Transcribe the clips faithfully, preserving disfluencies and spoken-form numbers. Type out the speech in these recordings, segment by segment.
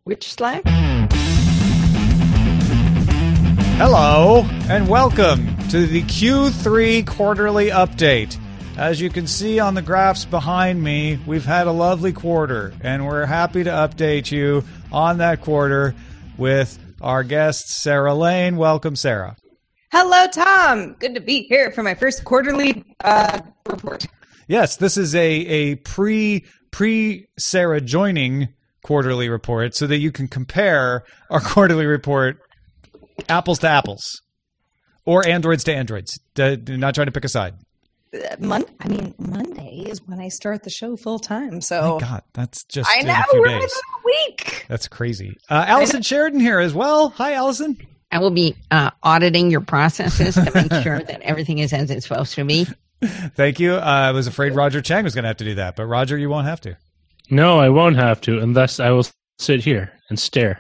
Which Slack? Hello, and welcome to the Q three quarterly update. As you can see on the graphs behind me, we've had a lovely quarter, and we're happy to update you on that quarter with our guest, Sarah Lane. Welcome, Sarah. Hello, Tom. Good to be here for my first quarterly uh, report. Yes, this is a, a pre, pre-Sarah joining quarterly report so that you can compare our quarterly report apples to apples or androids to androids. Do not trying to pick a side. Uh, Mon- I mean, Monday is when I start the show full time. So, my God, that's just I know in a few we're days. in a week. That's crazy. Uh, Allison Sheridan here as well. Hi, Allison. I will be uh, auditing your processes to make sure that everything is as it's supposed to be. Thank you. Uh, I was afraid Roger Chang was going to have to do that, but Roger, you won't have to. No, I won't have to, and thus I will sit here and stare.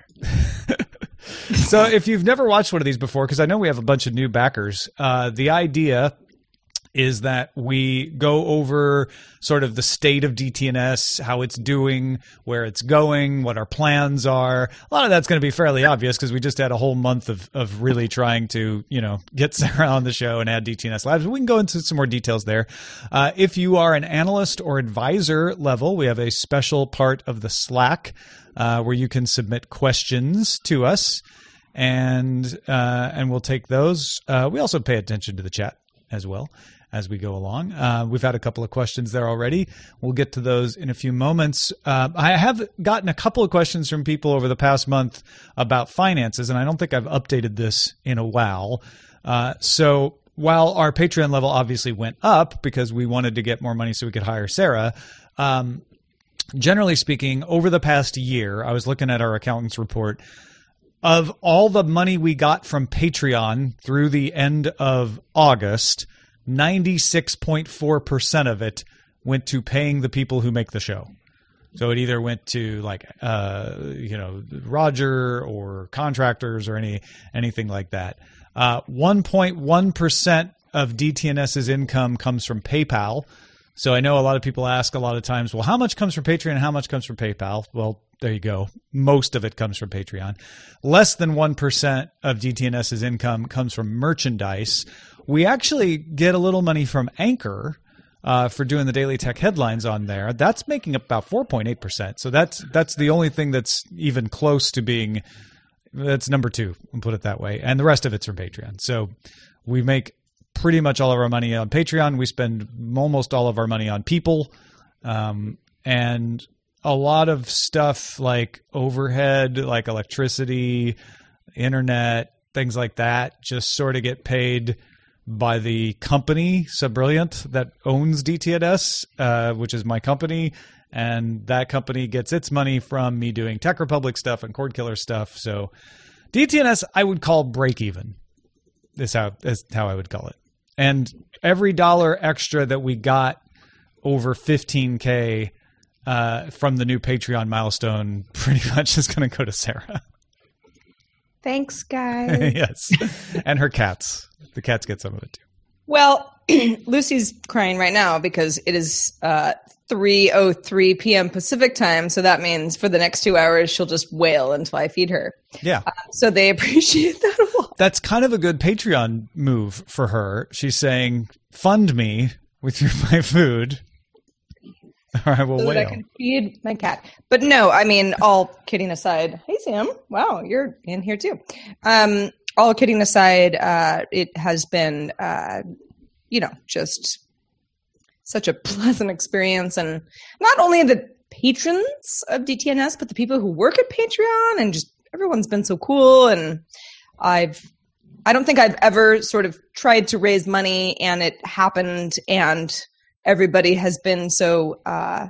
So if you've never watched one of these before, because I know we have a bunch of new backers, uh, the idea is that we go over sort of the state of D T N S, how it's doing, where it's going, what our plans are. A lot of that's going to be fairly obvious because we just had a whole month of, of really trying to, you know, get Sarah on the show and add D T N S Labs. We can go into some more details there. Uh, if you are an analyst or advisor level, we have a special part of the Slack uh, where you can submit questions to us, and uh, and we'll take those. Uh, we also pay attention to the chat as well as we go along. Uh, we've had a couple of questions there already. We'll get to those in a few moments. Uh, I have gotten a couple of questions from people over the past month about finances, and I don't think I've updated this in a while. Uh, so while our Patreon level obviously went up because we wanted to get more money so we could hire Sarah, um, generally speaking, over the past year, I was looking at our accountant's report, of all the money we got from Patreon through the end of August, ninety-six point four percent of it went to paying the people who make the show. So it either went to like, uh, you know, Roger or contractors or any anything like that. Uh, one point one percent of DTNS's income comes from PayPal. So I know a lot of people ask a lot of times, well, how much comes from Patreon and how much comes from PayPal? Well, there you go. Most of it comes from Patreon. Less than one percent of DTNS's income comes from merchandise. We actually get a little money from Anchor uh, for doing the Daily Tech headlines on there. That's making up about four point eight percent. So that's that's the only thing that's even close to being – that's number two, we'll put it that way. And the rest of it's from Patreon. So we make pretty much all of our money on Patreon. We spend almost all of our money on people. Um, and a lot of stuff like overhead, like electricity, internet, things like that just sort of get paid – by the company Subrilliant that owns D T N S, uh, which is my company, and that company gets its money from me doing Tech Republic stuff and Cord Killer stuff. So D T N S I would call break even. Is how is how I would call it. And every dollar extra that we got over fifteen K uh, from the new Patreon milestone pretty much is going to go to Sarah. Thanks, guys. Yes, and her cats. The cats get some of it too. Well, Lucy's crying right now because it is uh, three oh three p.m. Pacific time. So that means for the next two hours, she'll just wail until I feed her. Yeah. Uh, so they appreciate that a lot. That's kind of a good Patreon move for her. She's saying, fund me with your, my food. Or I will so wail. That I can feed my cat. But no, I mean, all kidding aside. Hey, Sam. Wow, you're in here too. Um, all kidding aside, uh, it has been, uh, you know, just such a pleasant experience. And not only the patrons of D T N S, but the people who work at Patreon, and just everyone's been so cool. And I've, I don't think I've ever sort of tried to raise money and it happened, and everybody has been so uh,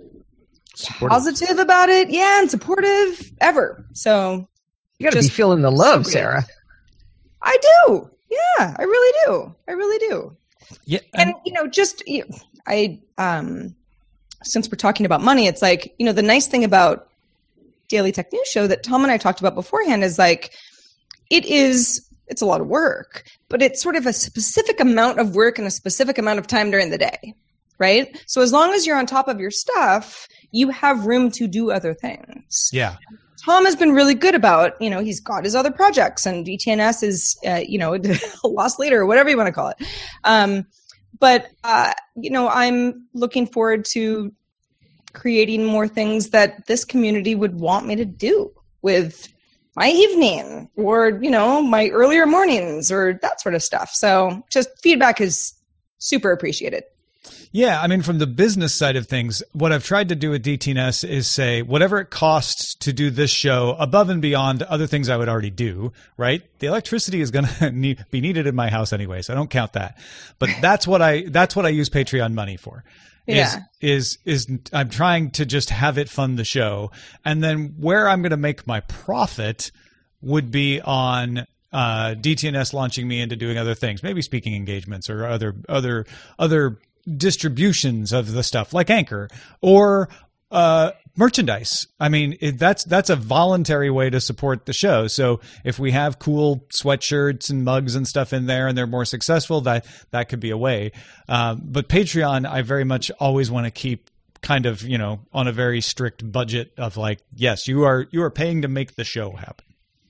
positive about it. Yeah, and supportive ever. So you got to be feeling the love, so Sarah. I do. Yeah, I really do. I really do. Yeah, and, and you know, just you know, I um, since we're talking about money, it's like, you know, the nice thing about Daily Tech News Show that Tom and I talked about beforehand is like it is. It's a lot of work, but it's sort of a specific amount of work and a specific amount of time during the day, right? So as long as you're on top of your stuff, you have room to do other things. Yeah. Tom has been really good about, you know, he's got his other projects, and D T N S is, uh, you know, a lost leader, or whatever you want to call it. Um, but, uh, you know, I'm looking forward to creating more things that this community would want me to do with my evening, or, you know, my earlier mornings, or that sort of stuff. So just feedback is super appreciated. Yeah, I mean, from the business side of things, what I've tried to do with D T N S is say, whatever it costs to do this show above and beyond other things I would already do, right? The electricity is going to need, be needed in my house anyway, so I don't count that. But that's what I that's what I use Patreon money for. Is, Yeah. is is I'm trying to just have it fund the show, and then where I'm going to make my profit would be on uh, D T N S launching me into doing other things, maybe speaking engagements or other other other distributions of the stuff like Anchor or uh, merchandise. I mean, it, that's that's a voluntary way to support the show. So if we have cool sweatshirts and mugs and stuff in there, and they're more successful, that that could be a way. Um, but Patreon, I very much always want to keep kind of, you know, on a very strict budget of like, yes, you are you are paying to make the show happen.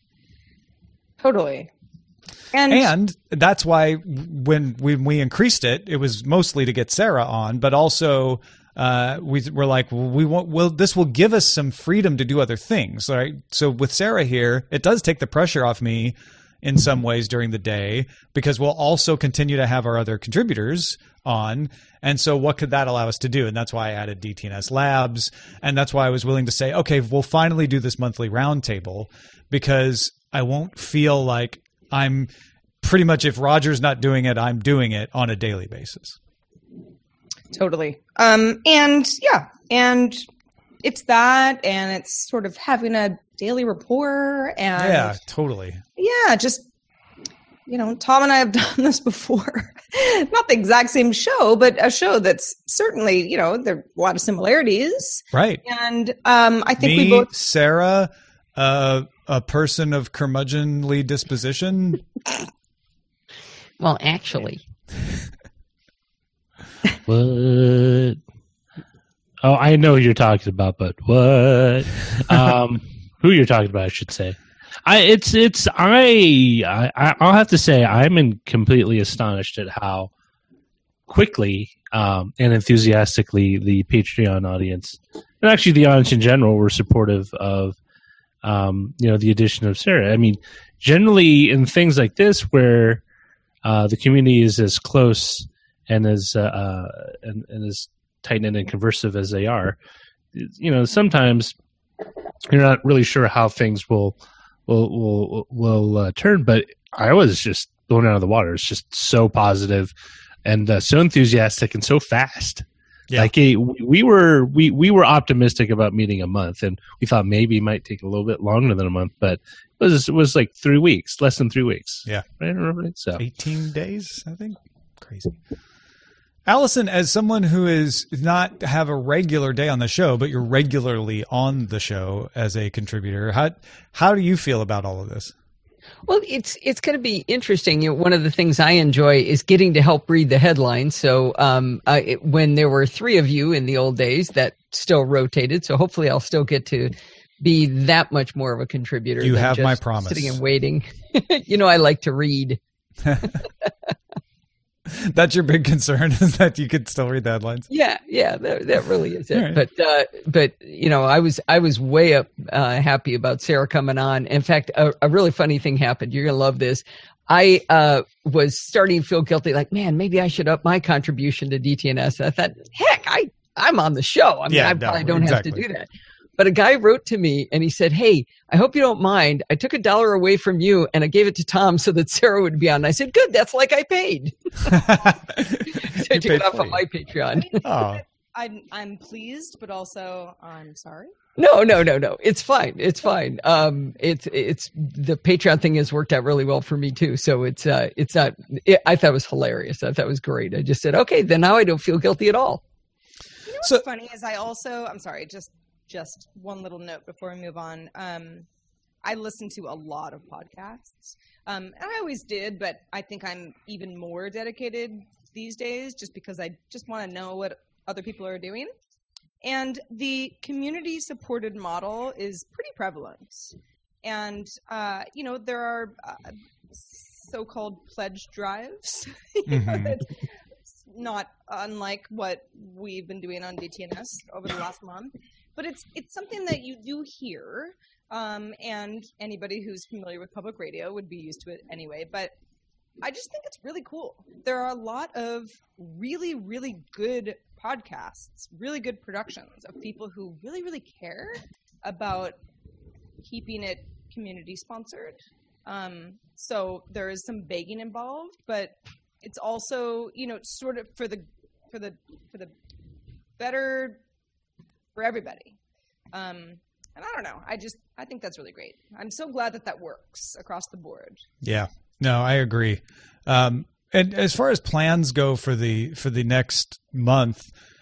Totally. And, And that's why when when we increased it, it was mostly to get Sarah on, but also uh, we were like, well, we want, well, this will give us some freedom to do other things, right? So with Sarah here, it does take the pressure off me in some ways during the day, because we'll also continue to have our other contributors on. And so what could that allow us to do? And that's why I added D T N S Labs. And that's why I was willing to say, okay, we'll finally do this monthly roundtable, because I won't feel like I'm pretty much, if Roger's not doing it, I'm doing it on a daily basis. Totally. Um, and yeah, and it's that, and it's sort of having a daily rapport, and Yeah, totally. yeah, just, you know, Tom and I have done this before. Not the exact same show, but a show that's certainly, you know, there are a lot of similarities. Right. And um, I think Me, we both. Sarah, uh, a person of curmudgeonly disposition. Well, actually, What? Oh, I know who you're talking about, but what? um, who you're talking about, I should say. I it's it's I, I I'll have to say I'm in completely astonished at how quickly um, and enthusiastically the Patreon audience, and actually the audience in general, were supportive of um, you know the addition of Sarah. I mean, generally in things like this where uh, the community is as close and as uh, uh, and, and as tight-knit and conversive as they are, you know, sometimes you're not really sure how things will will will will uh, turn. But I was just blown out of the water. It's just so positive and uh, so enthusiastic and so fast. Yeah. Like it, we were we we were optimistic about meeting a month, and we thought maybe it might take a little bit longer than a month, but it was it was like three weeks, less than three weeks. Yeah. Right, roughly. So eighteen days, I think. Crazy. Allison, as someone who is not have a regular day on the show, but you're regularly on the show as a contributor, how how do you feel about all of this? well, it's it's going to be interesting. You know, one of the things I enjoy is getting to help read the headlines. So um, uh, it, when there were three of you in the old days, that still rotated. So hopefully, I'll still get to be that much more of a contributor. You than have just my promise. Sitting and waiting. You know, I like to read. That's your big concern, is that you could still read the headlines? Yeah, yeah, that, that really is it. Right. But uh, but you know, I was I was way up uh, happy about Sarah coming on. In fact, a, a really funny thing happened. You're gonna love this. I uh, was starting to feel guilty, like, man, maybe I should up my contribution to D T N S. I thought, heck, I I'm on the show. I mean, Yeah, I no, probably don't exactly. have to do that. But a guy wrote to me and he said, hey, I hope you don't mind. I took a dollar away from you and I gave it to Tom so that Sarah would be on. And I said, good, that's like I paid. So I took it off of my Patreon. Oh, I'm, I'm pleased, but also I'm sorry. No, no, no, no. It's fine. It's fine. Um, it's it's the Patreon thing has worked out really well for me too. So it's uh, it's not. It, I thought it was hilarious. I thought it was great. I just said, okay, then now I don't feel guilty at all. You know what's So- funny is I also, I'm sorry, just just one little note before we move on. Um, I listen to a lot of podcasts, um, and I always did, but I think I'm even more dedicated these days just because I just want to know what other people are doing. And the community-supported model is pretty prevalent. And, uh, you know, there are uh, so-called pledge drives. Mm-hmm. It's not unlike what we've been doing on D T N S over the last month. But it's it's something that you do hear, um, and anybody who's familiar with public radio would be used to it anyway. But I just think it's really cool. There are a lot of really, really good podcasts, really good productions of people who really, really care about keeping it community sponsored. Um, so there is some begging involved, but it's also, you know, sort of for the for the for the better for everybody. Um, and I don't know. I just I think that's really great. I'm so glad that that works across the board. Yeah. No, I agree. Um, and as far as plans go for the for the next month,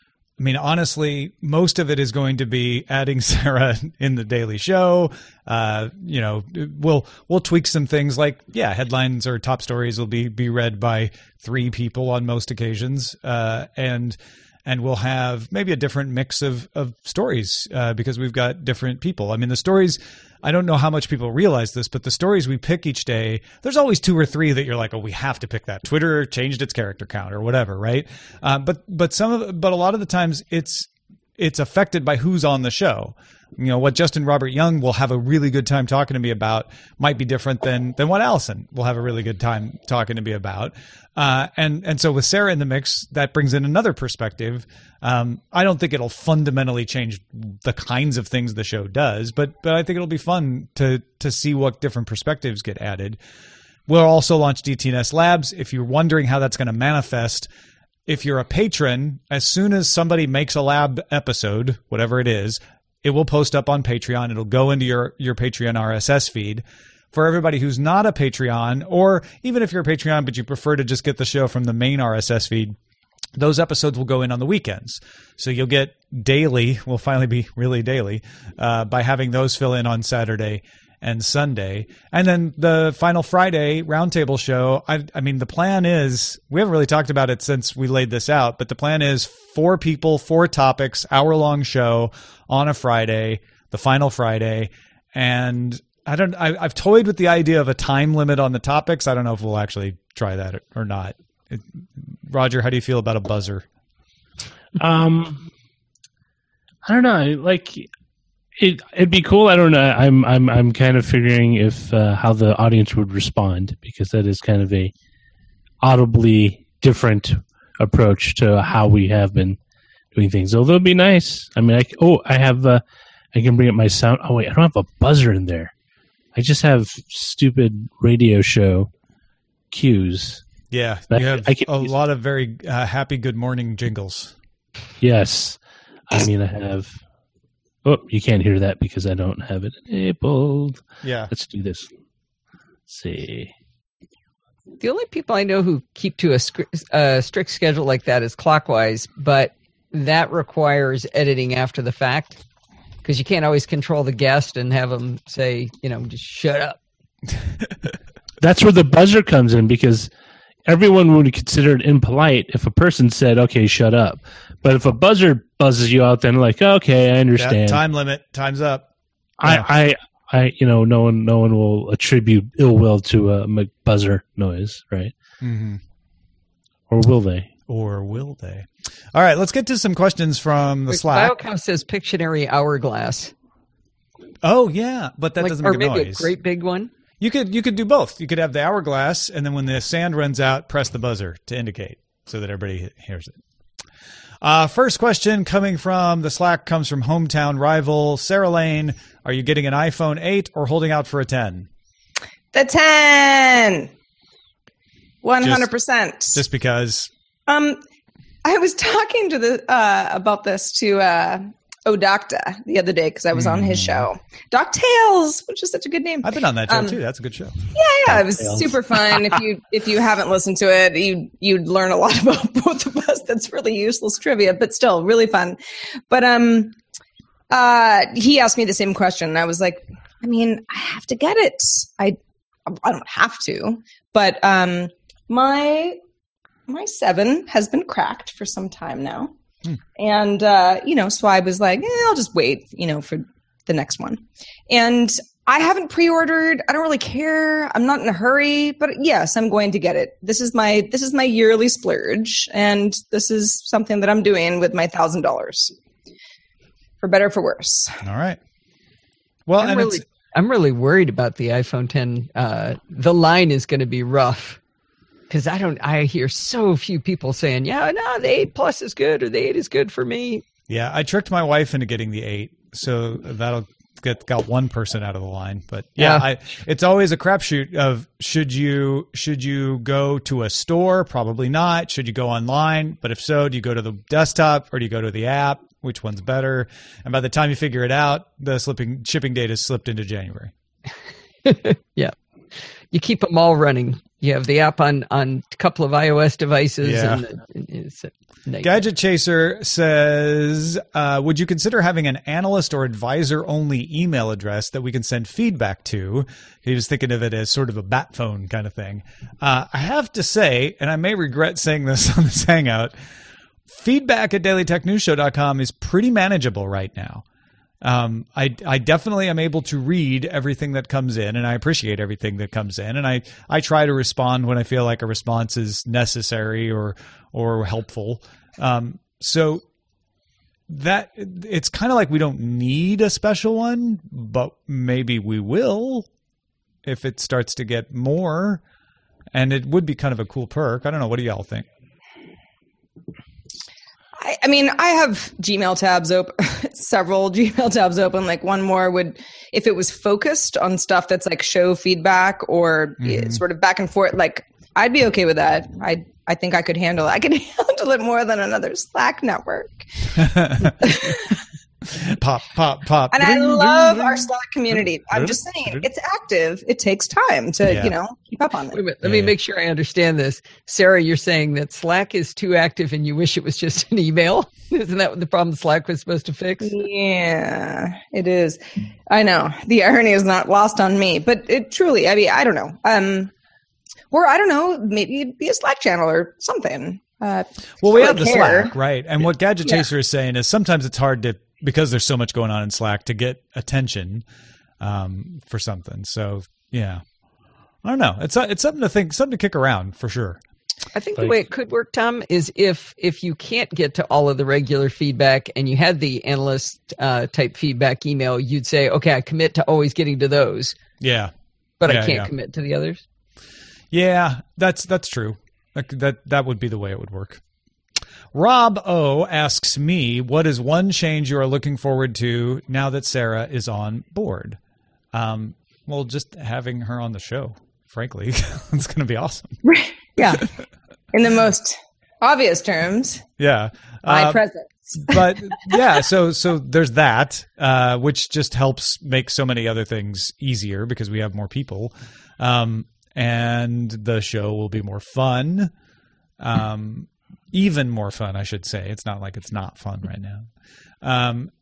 I mean, honestly, most of it is going to be adding Sarah in the daily show. Uh, you know, we'll we'll tweak some things like, yeah, headlines or top stories will be be read by three people on most occasions, uh, and and we'll have maybe a different mix of of stories uh, because we've got different people. I mean, the stories. I don't know how much people realize this, but the stories we pick each day, there's always two or three that you're like, oh, we have to pick that. Twitter changed its character count or whatever, right? Uh, but but some of but a lot of the times it's it's affected by who's on the show. You know, what Justin Robert Young will have a really good time talking to me about might be different than than what Allison will have a really good time talking to me about. Uh, and and so with Sarah in the mix, that brings in another perspective. Um, I don't think it'll fundamentally change the kinds of things the show does, but but I think it'll be fun to to see what different perspectives get added. We'll also launch D T N S Labs. If you're wondering how that's going to manifest, if you're a patron, as soon as somebody makes a lab episode, whatever it is, it will post up on Patreon. It'll go into your, your Patreon R S S feed. For everybody who's not a Patreon, or even if you're a Patreon but you prefer to just get the show from the main R S S feed, those episodes will go in on the weekends. So you'll get daily, will finally be really daily, uh, by having those fill in on Saturday and Sunday. And then the final Friday roundtable show, I, I mean, the plan is, we haven't really talked about it since we laid this out, but the plan is four people, four topics, hour-long show on a Friday, the final Friday. And I don't, I, I've toyed with the idea of a time limit on the topics. I don't know if we'll actually try that or, or not. It, Roger, how do you feel about a buzzer? Um, I don't know. Like, it, it'd be cool. I don't know. I'm, I'm, I'm kind of figuring if uh, how the audience would respond, because that is kind of a audibly different approach to how we have been doing things. Although it'd be nice. I mean, I, oh, I have. Uh, I can bring up my sound. Oh wait, I don't have a buzzer in there. I just have stupid radio show cues. Yeah, I, you have I can, a lot of very uh, happy good morning jingles. Yes. I mean, I have... Oh, you can't hear that because I don't have it enabled. Yeah. Let's do this. Let's see. The only people I know who keep to a, sc- a strict schedule like that is Clockwise, but that requires editing after the fact because you can't always control the guest and have them say, you know, just shut up. That's where the buzzer comes in, because everyone would consider it impolite if a person said, okay, shut up. But if a buzzer buzzes you out, then like, okay, I understand. Yeah, time limit. Time's up. I, Yeah. I, I, you know, no one, no one will attribute ill will to a buzzer noise, right? Mm-hmm. Or will they? Or will they? All right, let's get to some questions from the Wait, Slack. Biocow says Pictionary hourglass. Oh, yeah, but that Like, doesn't or make a maybe noise. a great big one. You could you could do both. You could have the hourglass, and then when the sand runs out, press the buzzer to indicate so that everybody hears it. Uh, first question coming from the Slack comes from hometown rival Sarah Lane. Are you getting an iPhone eight or holding out for a ten? The ten. one hundred percent. Just because. Um, I was talking to the uh, about this to uh, Odocta the other day because I was on his show, Doc Tales, which is such a good name. I've been on that show Um, too. That's a good show. Yeah, yeah, it was Tales. super fun. If you if you haven't listened to it, you you'd learn a lot about both of us. That's really useless trivia, but still really fun. But um, uh, he asked me the same question, and I was like, I mean, I have to get it. I I don't have to, but um, my my seven has been cracked for some time now. Hmm. And, uh, you know, so I was like, eh, I'll just wait, you know, for the next one. And I haven't pre-ordered. I don't really care. I'm not in a hurry, but yes, I'm going to get it. This is my, this is my yearly splurge. And this is something that I'm doing with my thousand dollars, for better or for worse. All right. Well, I'm and really, it's, I'm really worried about the iPhone ten. Uh, the line is going to be rough because I don't. I hear so few people saying, "Yeah, no, the eight Plus is good," or "The eight is good for me." yeah, I tricked my wife into getting the eight, so that'll get got one person out of the line. But yeah, Yeah. I, it's always a crapshoot of should you should you go to a store? Probably not. Should you go online? But if so, do you go to the desktop or do you go to the app? Which one's better? And by the time you figure it out, the slipping shipping date has slipped into January. Yeah, you keep them all running. You have the app on on a couple of iOS devices. Yeah. And the, and it's negative. Gadget Chaser says, uh, would you consider having an analyst or advisor only email address that we can send feedback to? He was thinking of it as sort of a bat phone kind of thing. Uh, I have to say, and I may regret saying this on this Hangout, feedback at daily tech news show dot com is pretty manageable right now. Um, I, I definitely am able to read everything that comes in, and I appreciate everything that comes in. And I, I try to respond when I feel like a response is necessary or, or helpful. Um, so that it's kind of like we don't need a special one, but maybe we will if it starts to get more, and it would be kind of a cool perk. I don't know. What do y'all think? I, I mean, I have Gmail tabs open, several Gmail tabs open. Like one more would, if it was focused on stuff that's like show feedback or Mm-hmm. sort of back and forth, like I'd be okay with that. I I think I could handle it. I could handle it more than another Slack network. Pop, pop, pop. And I love our Slack community. I'm just saying, it's active. It takes time to, Yeah. you know, keep up on Wait a it. minute, let Yeah, me yeah. make sure I understand this. Sarah, you're saying that Slack is too active and you wish it was just an email? Isn't that what the problem Slack was supposed to fix? Yeah, it is. I know. The irony is not lost on me, but it truly, I mean, I don't know. Um, or I don't know, maybe it'd be a Slack channel or something. Uh, Well, we really have the care. Slack, right? And what Gadget Yeah. Chaser is saying is sometimes it's hard to, because there's so much going on in Slack, to get attention um, for something. So, yeah. I don't know. It's it's something to think, something to kick around for sure. I think the Like- way it could work, Tom, is if if you can't get to all of the regular feedback and you had the analyst uh, type feedback email, you'd say, okay, I commit to always getting to those, Yeah. but Yeah, I can't yeah. commit to the others. Yeah, that's that's true. That, that that would be the way it would work. Rob O asks me, what is one change you are looking forward to now that Sarah is on board? Um, well, just having her on the show, frankly. It's going to be awesome. Yeah. In the most obvious terms, Yeah. my Uh, presence. but yeah, so so there's that, uh, which just helps make so many other things easier because we have more people, um, and the show will be more fun, um, even more fun, I should say. It's not like it's not fun right now, um,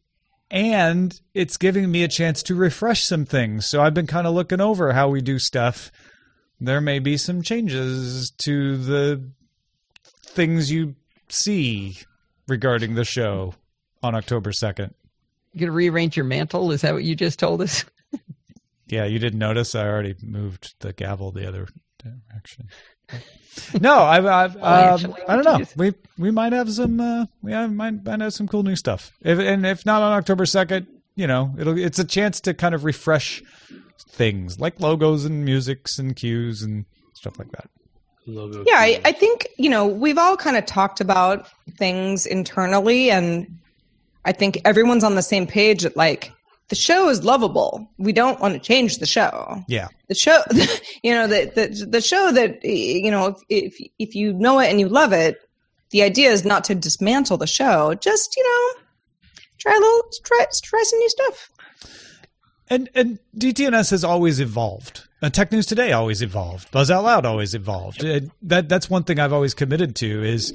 and it's giving me a chance to refresh some things. So I've been kind of looking over how we do stuff. There may be some changes to the things you see regarding the show on October second. You going to rearrange your mantle? Is that what you just told us? Yeah, you didn't notice I already moved the gavel the other direction. No, I've, I've um, actually, I don't know. geez. We we might have some uh, we have, might might have some cool new stuff. If, and if not on October second, you know, it'll it's a chance to kind of refresh things like logos and musics and cues and stuff like that. Logo Yeah, I, key. I think, you know, we've all kind of talked about things internally, and I think everyone's on the same page that, like, the show is lovable. We don't want to change the show. Yeah. The show, you know, the, the, the show that, you know, if, if, if you know it and you love it, the idea is not to dismantle the show. Just, you know, try a little, try, try some new stuff. And and D T N S has always evolved. Uh, Tech News Today always evolved. Buzz Out Loud always evolved. It, that that's one thing I've always committed to is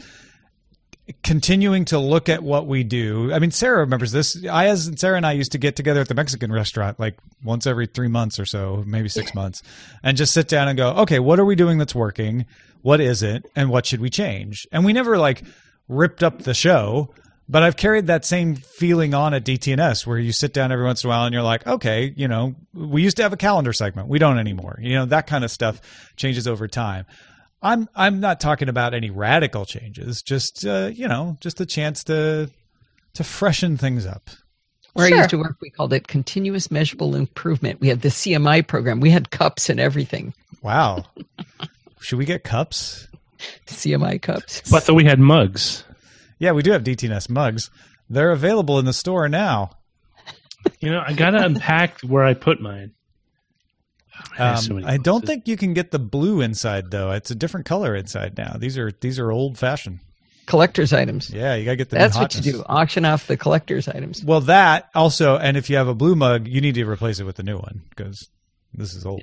continuing to look at what we do. I mean, Sarah remembers this. Ayaz and Sarah and I used to get together at the Mexican restaurant like once every three months or so, maybe six months, and just sit down and go, okay, what are we doing that's working? What is it? And what should we change? And we never like ripped up the show. But I've carried that same feeling on at D T N S where you sit down every once in a while and you're like, okay, you know, we used to have a calendar segment. We don't anymore. You know, that kind of stuff changes over time. I'm I'm not talking about any radical changes, just, uh, you know, just a chance to to freshen things up. Where Sure. I used to work, we called it continuous measurable improvement. We had the C M I program. We had cups and everything. Wow. Should we get cups? C M I cups. But I thought we had mugs. Yeah, we do have D T N S mugs. They're available in the store now. You know, I gotta unpack where I put mine. I have so Um, many I don't boxes. think you can get the blue inside though. It's a different color inside now. These are these are old fashioned. Collector's items. Yeah, you gotta get the That's new what you hotness. do. Auction off the collector's items. Well, that also, and if you have a blue mug, you need to replace it with a new one because this is old.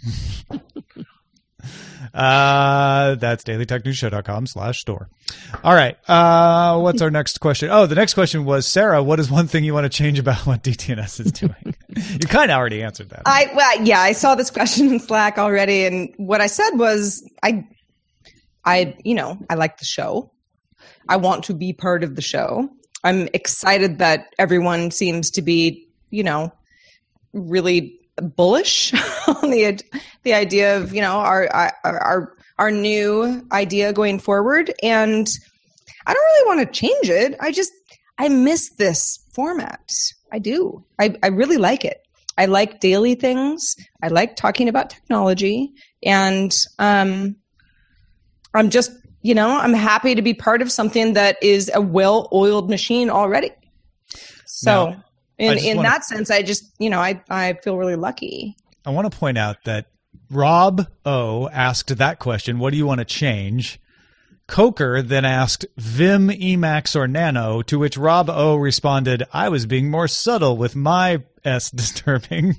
uh, that's dailytechnewsshow.com slash store. All right. Uh, what's our next question? Oh, the next question was, Sarah, what is one thing you want to change about what D T N S is doing? You kind of already answered that. I well, yeah, I saw this question in Slack already, and what I said was, I, I, you know, I like the show. I want to be part of the show. I'm excited that everyone seems to be, you know, really bullish on the the idea of, you know, our our our, our new idea going forward, and I don't really want to change it. I just I miss this format. I do. I, I really like it. I like daily things. I like talking about technology, and um, I'm just, you know, I'm happy to be part of something that is a well-oiled machine already. So, Now, in just in wanna- that sense, I just, you know, I I feel really lucky. I want to point out that Rob O asked that question, what do you want to change? Coker then asked Vim, Emacs, or Nano, to which Rob O responded, I was being more subtle with my S disturbing.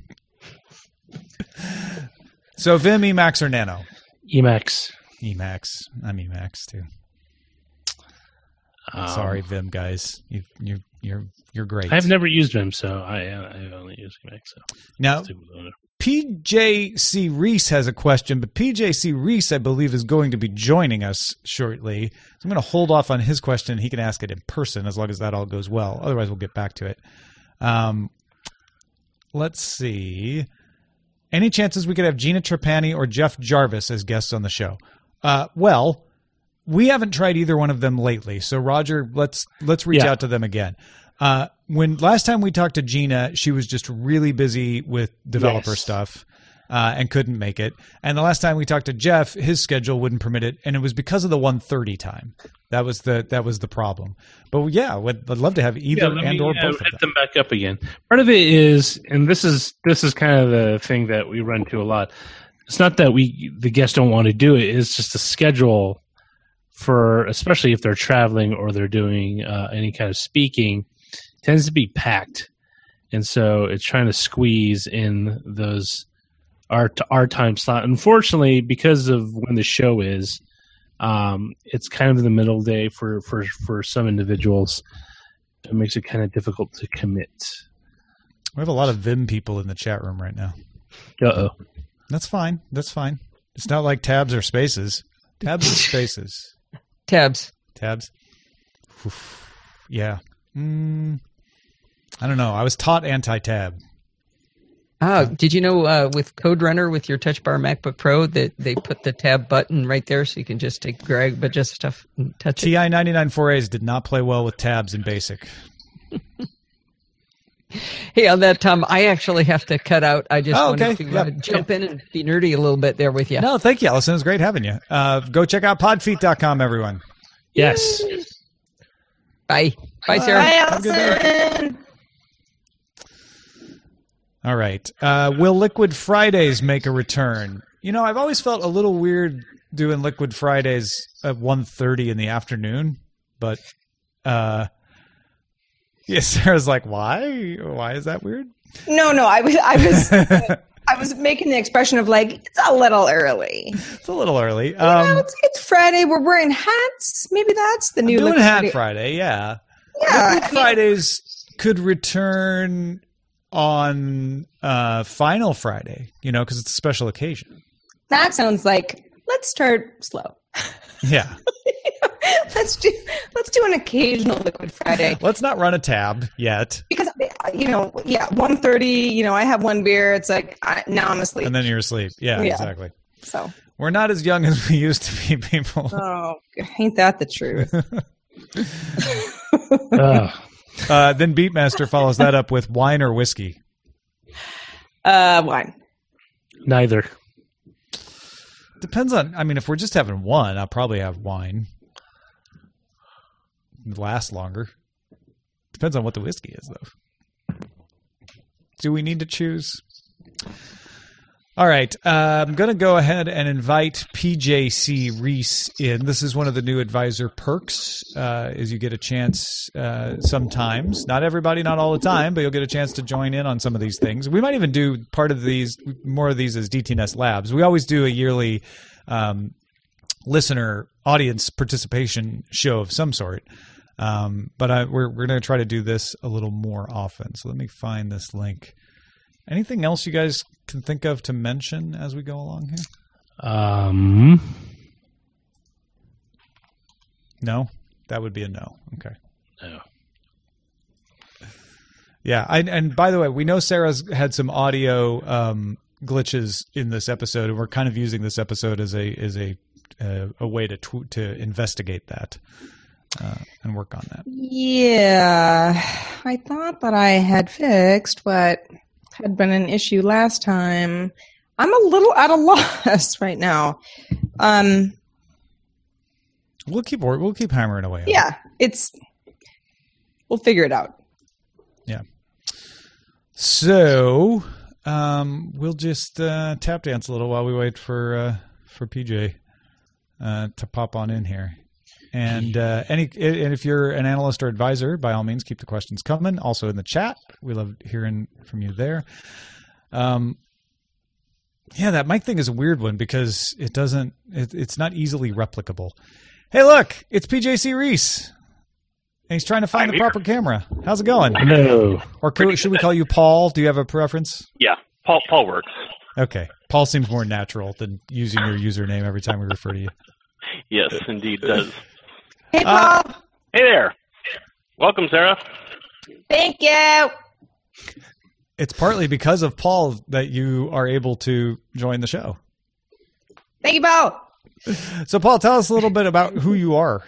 So Vim, Emacs, or Nano? Emacs. Emacs. I'm Emacs too. Um, Sorry, Vim guys. You, you, you're you're great. I've never used Vim, so I I've only used Emacs. So Now, P J C Reese has a question, but P J C Reese, I believe, is going to be joining us shortly. So I'm going to hold off on his question. He can ask it in person as long as that all goes well. Otherwise, we'll get back to it. Um, let's see. Any chances we could have Gina Trapani or Jeff Jarvis as guests on the show? Uh, well, we haven't tried either one of them lately. So, Roger, let's let's reach Yeah. out to them again. Uh, when last time we talked to Gina, she was just really busy with developer Yes. stuff uh, and couldn't make it. And the last time we talked to Jeff, his schedule wouldn't permit it, and it was because of the one thirty time. That was the that was the problem. But yeah, would I'd love to have either Yeah, let and me, or uh, both of hit them. them back up again. Part of it is, and this is this is kind of the thing that we run into a lot. It's not that we the guests don't want to do it; it's just the schedule for, especially if they're traveling or they're doing uh, any kind of speaking, tends to be packed, and so it's trying to squeeze in those our our time slot. Unfortunately, because of when the show is, um, it's kind of in the middle day for for for some individuals. It makes it kind of difficult to commit. We have a lot of Vim people in the chat room right now. Uh oh. That's fine. That's fine. It's not like tabs or spaces. Tabs or spaces. Tabs. Tabs. Oof. Yeah. Mm, I don't know. I was taught anti-tab. Oh, did you know uh, with Code Runner with your Touch Bar MacBook Pro that they put the tab button right there so you can just take drag but just stuff and touch it? T I ninety-nine four A's did not play well with tabs in BASIC. Hey, on that, Tom, I actually have to cut out. I just Oh, wanted okay. to Yeah. uh, jump in and be nerdy a little bit there with you. No, thank you, Allison. It was great having you. Uh, go check out podfeet dot com, everyone. Yes. Bye. Bye, Sarah. Hi, Have a good day. Allison. All right. Uh, will Liquid Fridays make a return? You know, I've always felt a little weird doing Liquid Fridays at one thirty in the afternoon, but uh, yeah, Sarah's like, why? Why is that weird? No, no, I was, I was, I was making the expression of like, it's a little early. It's a little early. You know, Um, it's, it's Friday. We're wearing hats. Maybe that's the new doing Liquid Hat Friday. Friday, yeah. Yeah, Liquid I mean, Fridays could return on uh, Final Friday, you know, because it's a special occasion. that sounds like let's start slow. Yeah. let's do let's do an occasional Liquid Friday. Let's not run a tab yet. Because, you know, yeah, one thirty, you know, I have one beer. It's like, I, now I'm asleep. And then you're asleep. Yeah, Yeah. exactly. So, We're not as young as we used to be, people. oh, ain't that the truth? Ugh. Uh, then Beatmaster follows that up with wine or whiskey. Uh, wine. Neither. Depends on, I mean, if we're just having one, I'll probably have wine. It'd last longer. Depends on what the whiskey is, though. Do we need to choose? All right. Uh, I'm going to go ahead and invite P J C Reese in. This is one of the new advisor perks, uh, is you get a chance uh, sometimes. Not everybody, not all the time, but you'll get a chance to join in on some of these things. We might even do part of these, more of these as D T N S Labs. We always do a yearly um, listener audience participation show of some sort. Um, but I, we're we're going to try to do this a little more often. So let me find this link. Anything else you guys can think of to mention as we go along here? Um, No? That would be a no. Okay. no. Yeah. I, and by the way, we know Sarah's had some audio um, glitches in this episode, and we're kind of using this episode as a as a uh, a way to tw- to investigate that uh, and work on that. Yeah, I thought that I had fixed what had been an issue last time. I'm a little at a loss right now. Um, We'll keep wor- we'll keep hammering away. on it. yeah, it's we'll figure it out. Yeah. So um, we'll just uh, tap dance a little while we wait for uh, for P J uh, to pop on in here. And uh, any and if you're an analyst or advisor, by all means, keep the questions coming. Also in the chat, we love hearing from you there. Um, yeah, that mic thing is a weird one because it doesn't. It, it's not easily replicable. Hey, look, it's P J C Reese. And he's trying to find I'm the here. proper camera. How's it going? No. Or could, should we call you Paul? Do you have a preference? Yeah, Paul Paul works. Okay. Paul seems more natural than using your username every time we refer to you. Yes, indeed does. Hey, Uh, Paul. Hey there. Welcome, Sarah. Thank you. It's partly because of Paul that you are able to join the show. Thank you, Paul. So, Paul, tell us a little bit about who you are.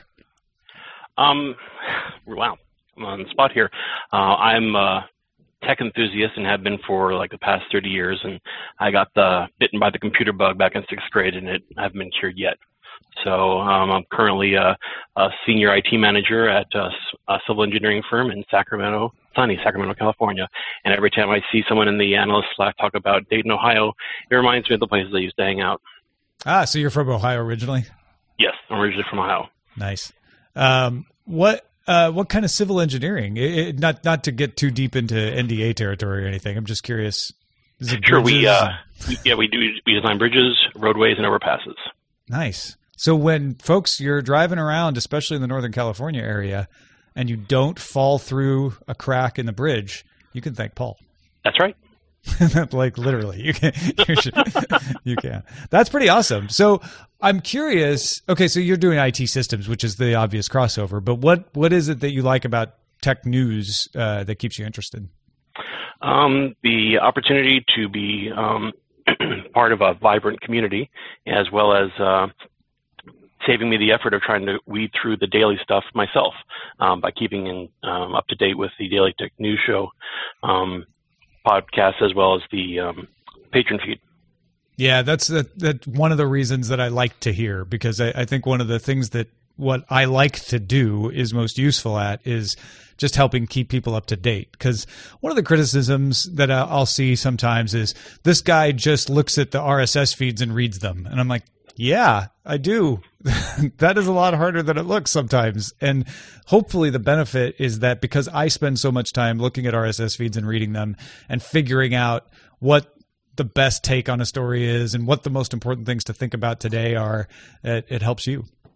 Um, wow, I'm on the spot here. Uh, I'm a tech enthusiast and have been for like the past thirty years. And I got the bitten by the computer bug back in sixth grade, and it I haven't been cured yet. So um, I'm currently a, a senior I T manager at a, a civil engineering firm in Sacramento, sunny Sacramento, California. And every time I see someone in the analyst Slack talk about Dayton, Ohio, it reminds me of the places I used to hang out. Ah, so you're from Ohio originally? Yes, I'm originally from Ohio. Nice. Um, what uh, what kind of civil engineering? It, it, not not to get too deep into N D A territory or anything. I'm just curious. Is it Sure, we, bridges? uh, we yeah we do we design bridges, roadways, and overpasses. Nice. So when folks, you're driving around, especially in the Northern California area, and you don't fall through a crack in the bridge, you can thank Paul. That's right. Like literally, you can. You, should, you can. That's pretty awesome. So I'm curious. Okay, so you're doing I T systems, which is the obvious crossover. But what what is it that you like about tech news uh, that keeps you interested? Um, the opportunity to be um, part of a vibrant community, as well as uh, saving me the effort of trying to weed through the daily stuff myself um, by keeping in um, up to date with the Daily Tech News Show um, podcast, as well as the um, patron feed. Yeah, that's that, that one of the reasons that I like to hear, because I, I think one of the things that what I like to do is most useful at is just helping keep people up to date. Because one of the criticisms that I'll see sometimes is this guy just looks at the R S S feeds and reads them. And I'm like, yeah, I do. That is a lot harder than it looks sometimes. And hopefully the benefit is that because I spend so much time looking at R S S feeds and reading them and figuring out what the best take on a story is and what the most important things to think about today are, it, it helps you.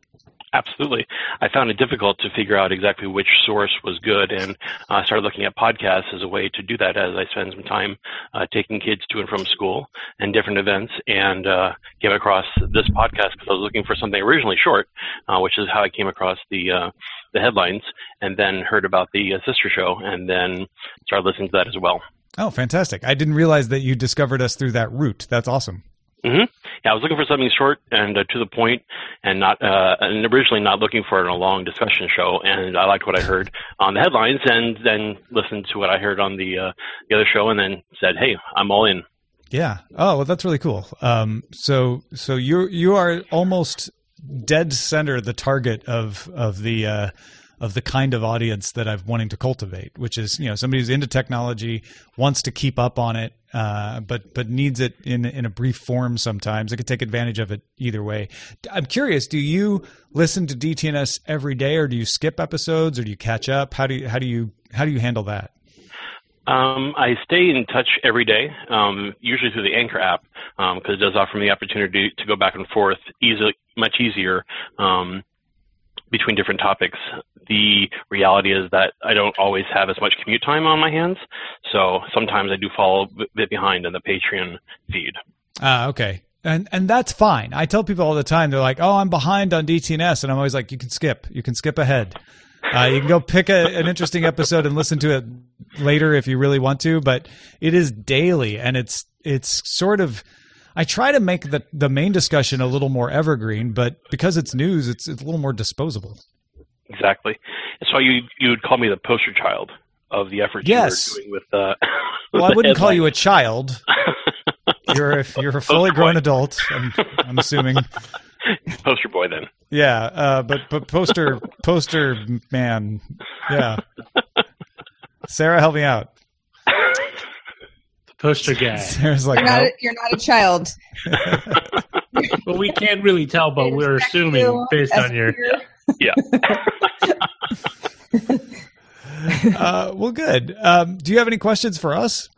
Absolutely. I found it difficult to figure out exactly which source was good, and I uh, started looking at podcasts as a way to do that as I spend some time uh, taking kids to and from school and different events, and uh, came across this podcast because I was looking for something originally short, uh, which is how I came across the uh, the headlines, and then heard about the uh, sister show, and then started listening to that as well. Oh, fantastic. I didn't realize that you discovered us through that route. That's awesome. Mm-hmm. Yeah, I was looking for something short and uh, to the point, and not uh, and originally not looking for a long discussion show. And I liked what I heard on the headlines, and then listened to what I heard on the uh, the other show, and then said, "Hey, I'm all in." Yeah. Oh, well, that's really cool. Um, so so you you are almost dead center the target of of the uh, of the kind of audience that I'm wanting to cultivate, which is, you know, somebody who's into technology, wants to keep up on it, uh, but but needs it in in a brief form sometimes. They could take advantage of it either way. I'm curious, do you listen to D T N S every day, or do you skip episodes, or do you catch up? How do you how do you how do you handle that? Um, I stay in touch every day, um, usually through the Anchor app, because um, it does offer me the opportunity to go back and forth easily, much easier um, between different topics. The reality is that I don't always have as much commute time on my hands, so sometimes I do fall a bit behind in the Patreon feed. Ah, uh, okay. And and that's fine. I tell people all the time, they're like, oh, I'm behind on D T N S, and I'm always like, you can skip. You can skip ahead. Uh, you can go pick a, an interesting episode and listen to it later if you really want to, but it is daily, and it's it's sort of, I try to make the, the main discussion a little more evergreen, but because it's news, it's, it's a little more disposable. Exactly. So you you would call me the poster child of the efforts yes. you were doing with uh Well, I wouldn't call you a child. You're a, you're a fully grown adult, I'm, I'm assuming. Poster boy, then. Yeah, uh, but but poster poster man, yeah. Sarah, help me out. The poster guy. Sarah's like, you're not, nope. a, you're not a child. Well, we can't really tell, but we're assuming based on your. Yeah. uh, well, good. Um, do you have any questions for us?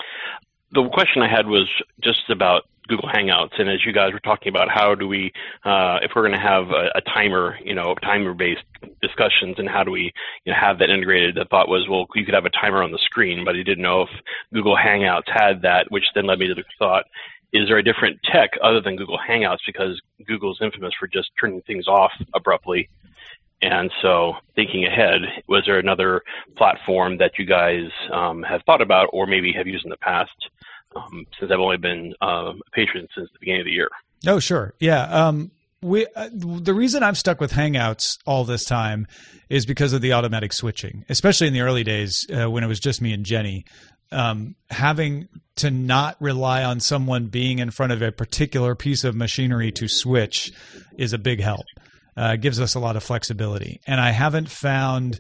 The question I had was just about Google Hangouts, and as you guys were talking about, how do we, uh, if we're going to have a, a timer, you know, timer-based discussions, and how do we, you know, have that integrated? The thought was, well, you could have a timer on the screen, but I didn't know if Google Hangouts had that, which then led me to the thought, is there a different tech other than Google Hangouts? Because Google's infamous for just turning things off abruptly. And so thinking ahead, was there another platform that you guys um, have thought about or maybe have used in the past? Um, since I've only been um, a patron since the beginning of the year. Oh, sure. Yeah. Um, we uh, the reason I've stuck with Hangouts all this time is because of the automatic switching, especially in the early days uh, when it was just me and Jenny. Um, having to not rely on someone being in front of a particular piece of machinery to switch is a big help. Uh, it gives us a lot of flexibility. And I haven't found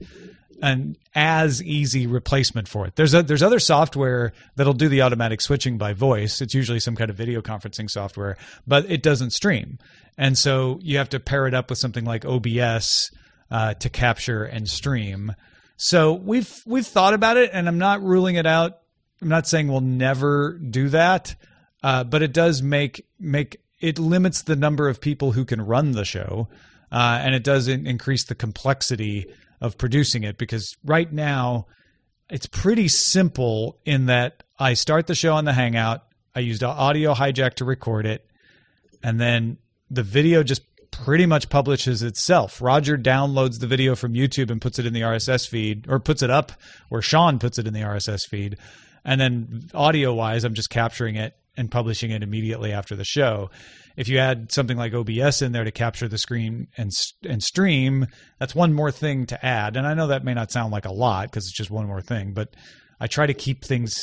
an as easy replacement for it. There's a, there's other software that'll do the automatic switching by voice. It's usually some kind of video conferencing software, but it doesn't stream. And so you have to pair it up with something like O B S uh, to capture and stream. So we've we've thought about it, and I'm not ruling it out. I'm not saying we'll never do that, uh, but it does make make it limits the number of people who can run the show, uh, and it does in, increase the complexity of producing it, because right now it's pretty simple in that I start the show on the Hangout, I used Audio Hijack to record it, and then the video just pretty much publishes itself. Roger downloads the video from YouTube and puts it in the R S S feed, or puts it up where Sean puts it in the R S S feed. And then audio-wise, I'm just capturing it and publishing it immediately after the show. If you add something like O B S in there to capture the screen and and stream, that's one more thing to add. And I know that may not sound like a lot because it's just one more thing, but I try to keep things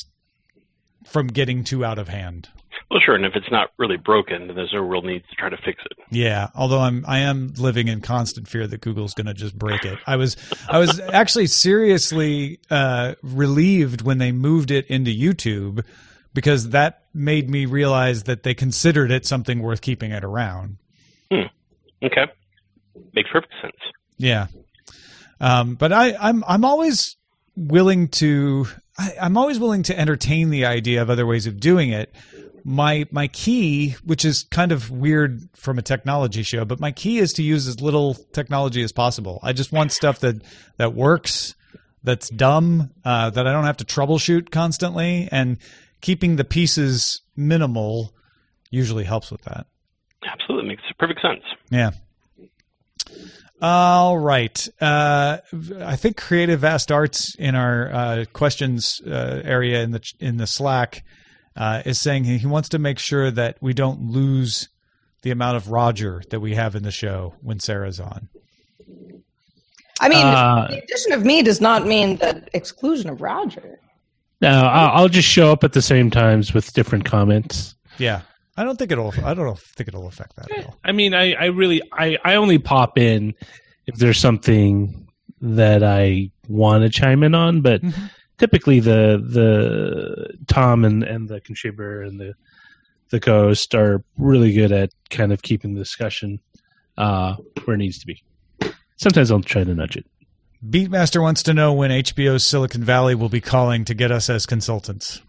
from getting too out of hand. Well, sure, and if it's not really broken, then there's no real need to try to fix it. Yeah, although I'm I am living in constant fear that Google's going to just break it. I was I was actually seriously uh, relieved when they moved it into YouTube, because that made me realize that they considered it something worth keeping it around. Hmm. Okay, makes perfect sense. Yeah, um, but I, I'm I'm always willing to I, I'm always willing to entertain the idea of other ways of doing it. my my key, which is kind of weird from a technology show, but my key is to use as little technology as possible. I just want stuff that that works, that's dumb, uh, that I don't have to troubleshoot constantly, and keeping the pieces minimal usually helps with that. Absolutely, makes perfect sense. Yeah. All right. Uh, I think Creative Vast Arts in our uh, questions uh, area in the in the Slack uh, is saying he wants to make sure that we don't lose the amount of Roger that we have in the show when Sarah's on. I mean, Uh, the addition of me does not mean the exclusion of Roger. No, I'll, I'll just show up at the same times with different comments. Yeah. I don't think it'll. I don't think it'll affect that at all. I mean, I, I really, I, I only pop in if there's something that I want to chime in on, but Mm-hmm. typically the the Tom and, and the contributor and the the co-host are really good at kind of keeping the discussion uh, where it needs to be. Sometimes I'll try to nudge it. Beatmaster wants to know when H B O's Silicon Valley will be calling to get us as consultants.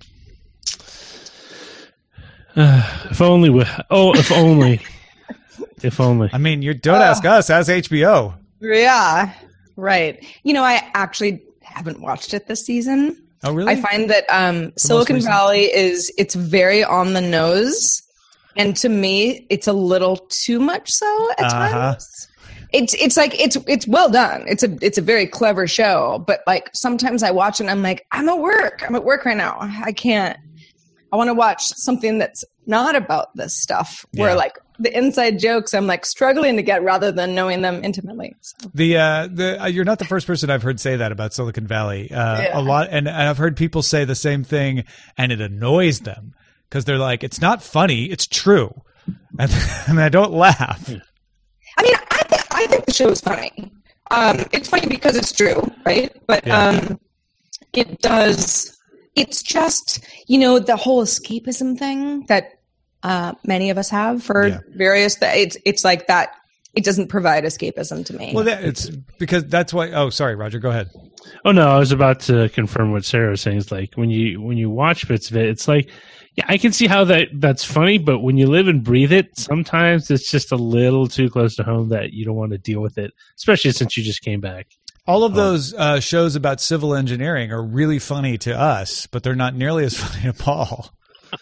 Uh, if only, we, oh, if only, if only. I mean, you don't ask us as H B O. Yeah, right. You know, I actually haven't watched it this season. Oh, really? I find that um, Silicon recent? Valley is it's very on the nose, and to me, it's a little too much so at Uh-huh. times. It's it's like it's it's well done. It's a it's a very clever show, but like sometimes I watch it and I'm like, I'm at work. I'm at work right now. I can't. I want to watch something that's not about this stuff. Where Yeah. like the inside jokes, I'm like struggling to get rather than knowing them intimately. So. The uh, the uh, you're not the first person I've heard say that about Silicon Valley. Uh, Yeah. A lot, and, and I've heard people say the same thing, and it annoys them because they're like, "It's not funny, it's true," and, and I don't laugh. I mean, I think I think the show is funny. Um, it's funny because it's true, right? But Yeah. um, it does. It's just you know the whole escapism thing that uh, many of us have for Yeah. various. Th- it's it's like that. It doesn't provide escapism to me. Well, that, it's because that's why. Oh, sorry, Roger. Go ahead. Oh no, I was about to confirm what Sarah was saying. It's like when you when you watch bits of it, it's like, yeah, I can see how that that's funny, but when you live and breathe it, sometimes it's just a little too close to home that you don't want to deal with it, especially since you just came back. All of those uh, shows about civil engineering are really funny to us, but they're not nearly as funny to Paul.